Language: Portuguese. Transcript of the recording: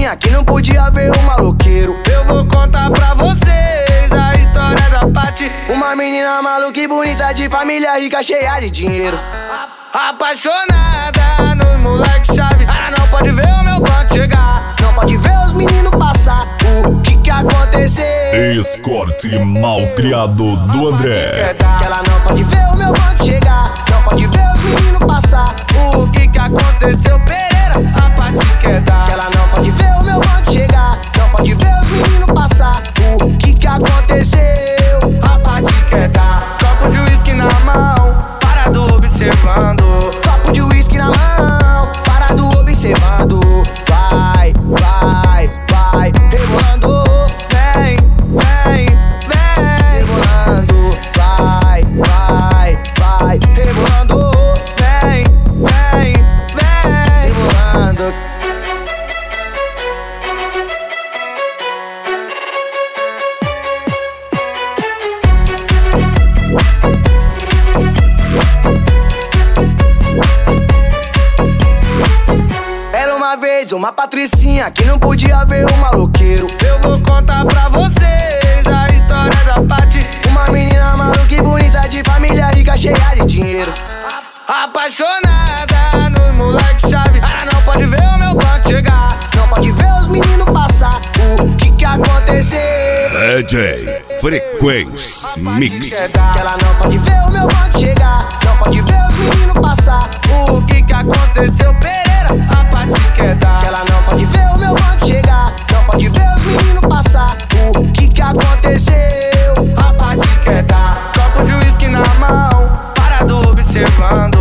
patricinha que não podia ver o maloqueiro. Eu vou contar pra vocês a história da Paty. Uma menina maluca e bonita, de família rica, cheia de dinheiro. Apaixonada nos moleque chave. Ela não pode ver o meu ponto chegar. Não pode ver os meninos passar. O que aconteceu? Escorte malcriado do André. Que ela não pode ver o meu ponto chegar. Não pode ver os meninos passar. O que aconteceu, Pereira? A Paty quer dar. Que ela não pode ver o meu ponto chegar. Não pode ver os meninos passar. O que aconteceu? A Paty quer dar. Copo de uísque na mão, parado observando. Copo de uísque na mão, parado observando. Vai, vai, vai, rebolando. Vem, vem, vem. Rebolando, vai, vai, vai, rebolando. Vem, vem, vem. Rebolando. Era uma vez uma patricinha que não podia ver o maloqueiro. Eu vou contar pra vocês a história da Paty. Uma menina maluca e bonita, de família rica, cheia de dinheiro. Apaixonada nos moleque chave. Ela não pode ver o meu ponto chegar. Não pode ver os meninos passar. O que aconteceu? DJ Frequência Mix. Que ela não pode ver o meu ponto chegar. Não pode ver os meninos passar. O que aconteceu, Pereira? A Paty quer dar. Que ela não pode ver o meu ponto chegar. Não pode ver os meninos passar. O que aconteceu? A Paty quer dar. Copo de uísque na mão, parado observando.